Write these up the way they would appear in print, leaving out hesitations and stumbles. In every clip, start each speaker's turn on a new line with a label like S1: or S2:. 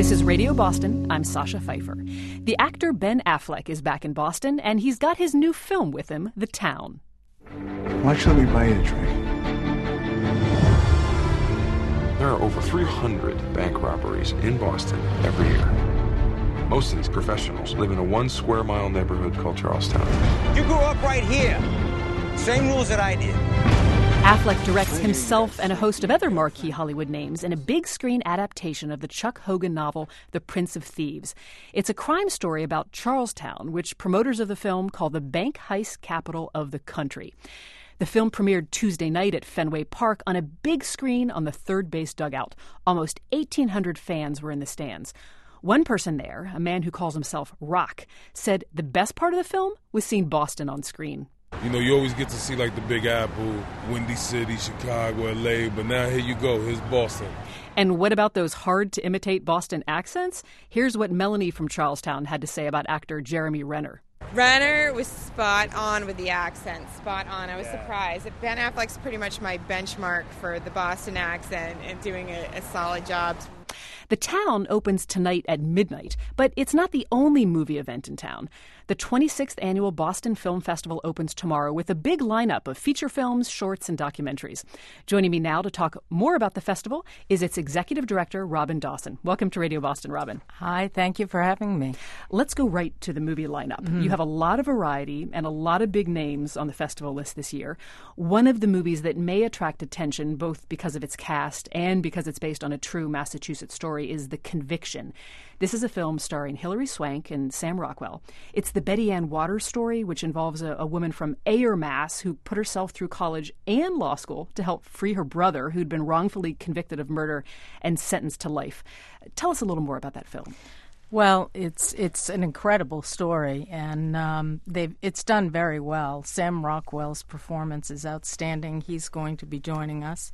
S1: This is Radio Boston. I'm Sasha Pfeiffer. The actor Ben Affleck is back in Boston, and he's got his new film with him, The Town.
S2: Why should we buy you a drink?
S3: There are over 300 bank robberies in Boston every year. Most of these professionals live in a 1 square mile neighborhood called Charlestown.
S4: You grew up right here. Same rules that I did.
S1: Affleck directs himself and a host of other marquee Hollywood names in a big screen adaptation of the Chuck Hogan novel, The Prince of Thieves. It's a crime story about Charlestown, which promoters of the film call the bank heist capital of the country. The film premiered Tuesday night at Fenway Park on a big screen on the third base dugout. Almost 1,800 fans were in the stands. One person there, a man who calls himself Rock, said the best part of the film was seeing Boston on screen.
S5: You know, you always get to see like the Big Apple, Windy City, Chicago, LA, but now here you go, here's Boston.
S1: And what about those hard-to-imitate Boston accents? Here's what Melanie from Charlestown had to say about actor Jeremy Renner.
S6: Renner was spot on with the accent, spot on. I was surprised. Ben Affleck's pretty much my benchmark for the Boston accent and doing a solid job.
S1: The Town opens tonight at midnight, but it's not the only movie event in town. The 26th annual Boston Film Festival opens tomorrow with a big lineup of feature films, shorts, and documentaries. Joining me now to talk more about the festival is its executive director, Robin Dawson. Welcome to Radio Boston, Robin.
S7: Hi, thank you for having me.
S1: Let's go right to the movie lineup. Mm-hmm. You have a lot of variety and a lot of big names on the festival list this year. One of the movies that may attract attention, both because of its cast and because it's based on a true Massachusetts story, is The Conviction. This is a film starring Hilary Swank and Sam Rockwell. It's the Betty Ann Waters story, which involves a woman from Ayer, Mass., who put herself through college and law school to help free her brother, who'd been wrongfully convicted of murder and sentenced to life. Tell us a little more about that film.
S7: Well, it's an incredible story, and it's done very well. Sam Rockwell's performance is outstanding. He's going to be joining us.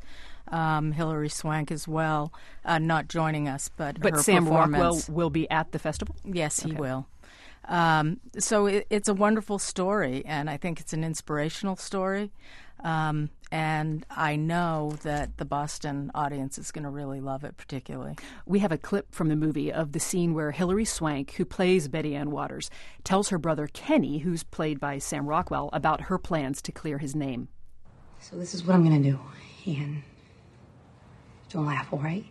S7: Hilary Swank as well, not joining us, but her
S1: Sam Rockwell
S7: performance
S1: will be at the festival?
S7: Yes, he
S1: Okay.
S7: will. So it's a wonderful story, and I think it's an inspirational story. And I know that the Boston audience is going to really love it particularly.
S1: We have a clip from the movie of the scene where Hilary Swank, who plays Betty Ann Waters, tells her brother Kenny, who's played by Sam Rockwell, about her plans to clear his name.
S8: So this is what I'm going to do, and don't laugh, all right?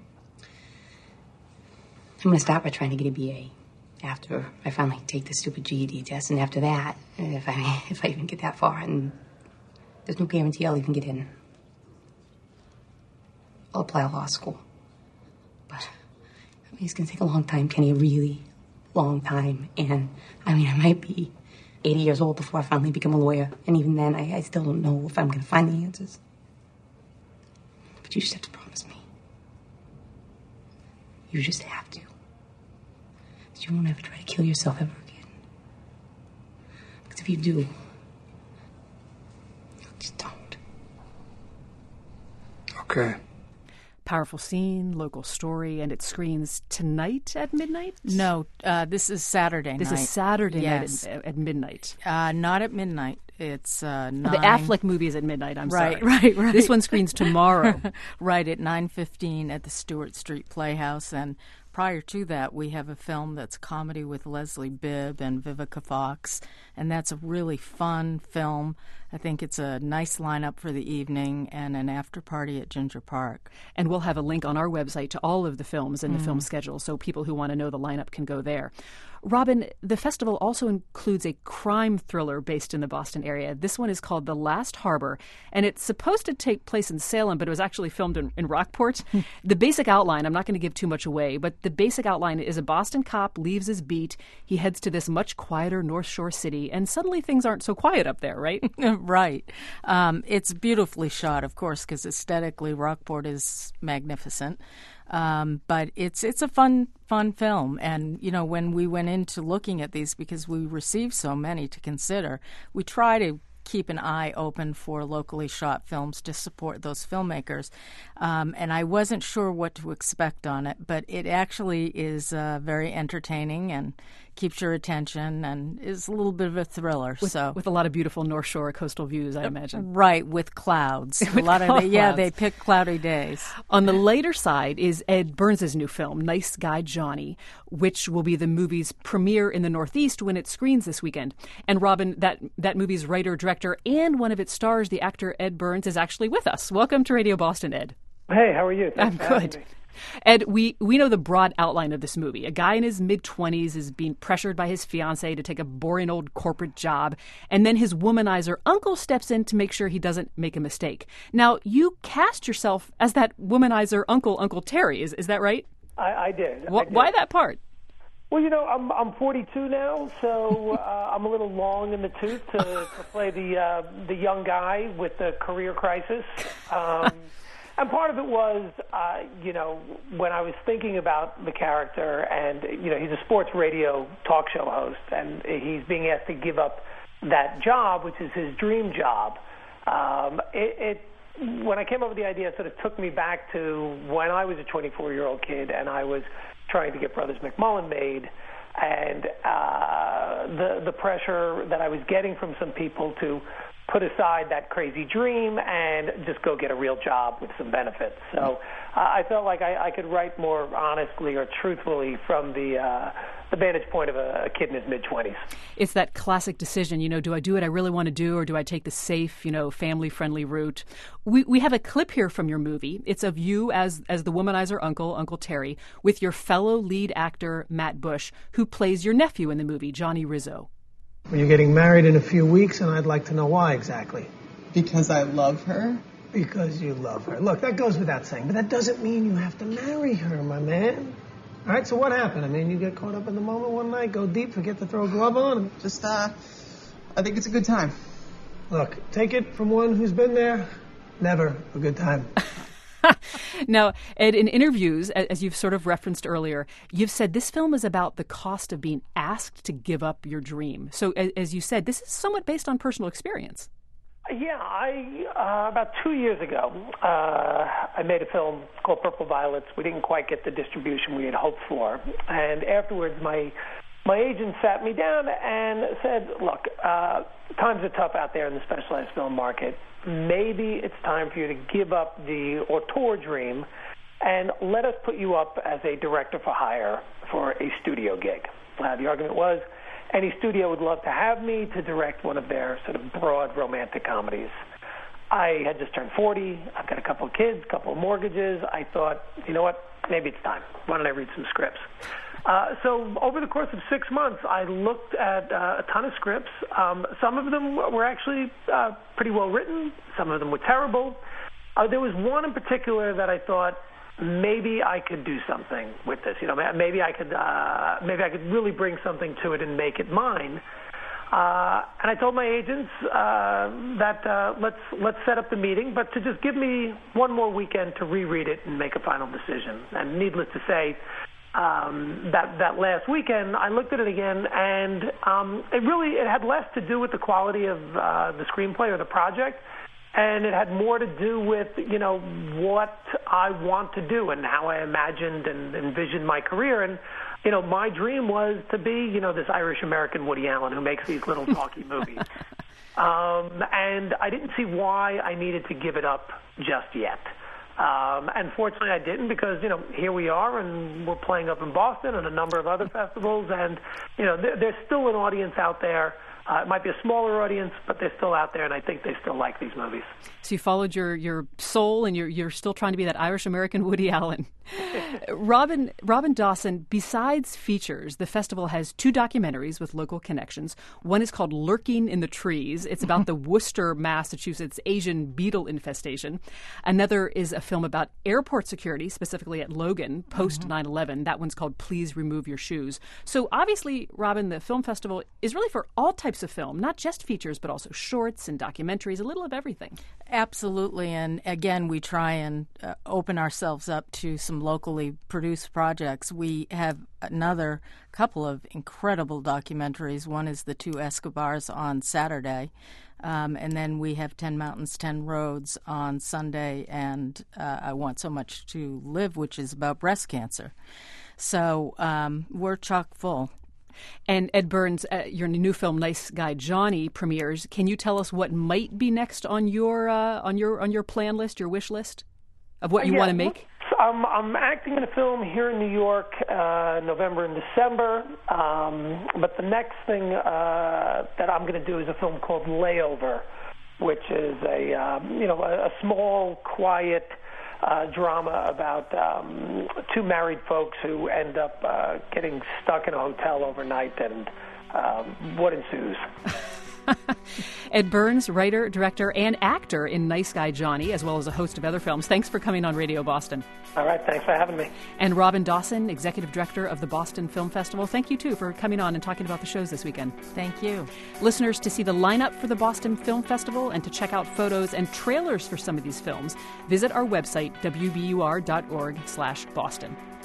S8: I'm going to start by trying to get a BA after I finally take the stupid GED test, and after that, if I even get that far, and there's no guarantee I'll even get in, I'll apply to law school. But, I mean, it's going to take a long time, Kenny, a really long time, and, I mean, I might be 80 years old before I finally become a lawyer, and even then, I still don't know if I'm going to find the answers. But you just have to promise me. You just have to. That you won't ever try to kill yourself ever again. Because if you do, just don't.
S2: Okay.
S1: Powerful scene, local story, and it screens tonight at midnight?
S7: No, this is Saturday night.
S1: This is Saturday
S7: Yes.
S1: night at midnight.
S7: Not at midnight. It's 9.
S1: The Affleck movie is at midnight, I'm
S7: Right,
S1: sorry.
S7: right.
S1: This one screens tomorrow.
S7: Right, at 9:15 at the Stewart Street Playhouse. And prior to that, we have a film that's a comedy with Leslie Bibb and Vivica Fox, and that's a really fun film. I think it's a nice lineup for the evening and an after party at Ginger Park.
S1: And we'll have a link on our website to all of the films and the film schedule, so people who want to know the lineup can go there. Robin, the festival also includes a crime thriller based in the Boston area. This one is called The Last Harbor, and it's supposed to take place in Salem, but it was actually filmed in Rockport. The basic outline, I'm not going to give too much away, but the basic outline is a Boston cop leaves his beat, he heads to this much quieter North Shore city, and suddenly things aren't so quiet up there, right?
S7: Right. It's beautifully shot, of course, because aesthetically Rockport is magnificent. But it's a fun film. And, you know, when we went into looking at these, because we received so many to consider, we try to keep an eye open for locally shot films to support those filmmakers. And I wasn't sure what to expect on it, but it actually is very entertaining. And, keeps your attention and is a little bit of a thriller.
S1: With a lot of beautiful North Shore coastal views, I imagine.
S7: Right, with clouds. They pick cloudy days.
S1: On the later side is Ed Burns' new film, Nice Guy Johnny, which will be the movie's premiere in the Northeast when it screens this weekend. And Robin, that movie's writer, director, and one of its stars, the actor Ed Burns, is actually with us. Welcome to Radio Boston, Ed.
S9: Hey, how are you?
S1: I'm good. Ed, we know the broad outline of this movie. A guy in his mid-20s is being pressured by his fiancée to take a boring old corporate job, and then his womanizer uncle steps in to make sure he doesn't make a mistake. Now, you cast yourself as that womanizer uncle, Uncle Terry. Is that right?
S9: I did.
S1: Why that part?
S9: Well, I'm 42 now, so I'm a little long in the tooth to play the young guy with the career crisis. And part of it was, when I was thinking about the character, and, he's a sports radio talk show host, and he's being asked to give up that job, which is his dream job. When I came up with the idea, it sort of took me back to when I was a 24-year-old kid, and I was trying to get Brothers McMullen made, and the pressure that I was getting from some people to put aside that crazy dream and just go get a real job with some benefits. So I felt like I could write more honestly or truthfully from the vantage point of a kid in his mid-20s.
S1: It's that classic decision, do I do what I really want to do, or do I take the safe, family-friendly route? We have a clip here from your movie. It's of you as the womanizer uncle, Uncle Terry, with your fellow lead actor, Matt Bush, who plays your nephew in the movie, Johnny Rizzo.
S10: Well, you're getting married in a few weeks, and I'd like to know why exactly.
S11: Because I love her?
S10: Because you love her. Look, that goes without saying, but that doesn't mean you have to marry her, my man. All right, so what happened? I mean, you get caught up in the moment one night, go deep, forget to throw a glove on?
S11: Just, I think it's a good time.
S10: Look, take it from one who's been there, never a good time.
S1: Now, Ed, in interviews, as you've sort of referenced earlier, you've said this film is about the cost of being asked to give up your dream. So, as you said, this is somewhat based on personal experience.
S9: Yeah, about 2 years ago, I made a film called Purple Violets. We didn't quite get the distribution we had hoped for. And afterwards, my agent sat me down and said, look, times are tough out there in the specialized film market. Maybe it's time for you to give up the auteur dream and let us put you up as a director for hire for a studio gig. The argument was any studio would love to have me to direct one of their sort of broad romantic comedies. I had just turned 40. I've got a couple of kids, a couple of mortgages. I thought, you know what, maybe it's time. Why don't I read some scripts? So over the course of 6 months, I looked at a ton of scripts. Some of them were actually pretty well written. Some of them were terrible. There was one in particular that I thought maybe I could do something with this. Maybe I could really bring something to it and make it mine. And I told my agents that let's set up the meeting, but to just give me one more weekend to reread it and make a final decision. And needless to say, that last weekend, I looked at it again, and it had less to do with the quality of the screenplay or the project, and it had more to do with what I want to do and how I imagined and envisioned my career. And my dream was to be this Irish American Woody Allen who makes these little talky movies. And I didn't see why I needed to give it up just yet. And fortunately I didn't, because, here we are, and we're playing up in Boston and a number of other festivals, and, there's still an audience out there. It might be a smaller audience, but they're still out there, and I think they still like these movies.
S1: So you followed your soul, and you're still trying to be that Irish-American Woody Allen. Robin Dawson, besides features, the festival has 2 documentaries with local connections. One is called Lurking in the Trees. It's about the Worcester, Massachusetts Asian beetle infestation. Another is a film about airport security, specifically at Logan, post 9/11. That one's called Please Remove Your Shoes. So obviously, Robin, the film festival is really for all types of film, not just features, but also shorts and documentaries, a little of everything.
S7: Absolutely. And again, we try and open ourselves up to some locally produced projects. We have another couple of incredible documentaries. One is The Two Escobars on Saturday. And then we have 10 Mountains, 10 Roads on Sunday, and I Want So Much to Live, which is about breast cancer. So we're chock full.
S1: And Ed Burns, your new film "Nice Guy Johnny" premieres. Can you tell us what might be next on your plan list, your wish list of what you want to make?
S9: I'm acting in a film here in New York, November and December. But the next thing that I'm going to do is a film called Layover, which is a small, quiet drama about two married folks who end up getting stuck in a hotel overnight and what ensues.
S1: Ed Burns, writer, director, and actor in Nice Guy Johnny, as well as a host of other films. Thanks for coming on Radio Boston.
S9: All right, thanks for having me.
S1: And Robin Dawson, executive director of the Boston Film Festival. Thank you, too, for coming on and talking about the shows this weekend.
S7: Thank you.
S1: Listeners, to see the lineup for the Boston Film Festival and to check out photos and trailers for some of these films, visit our website, wbur.org/Boston.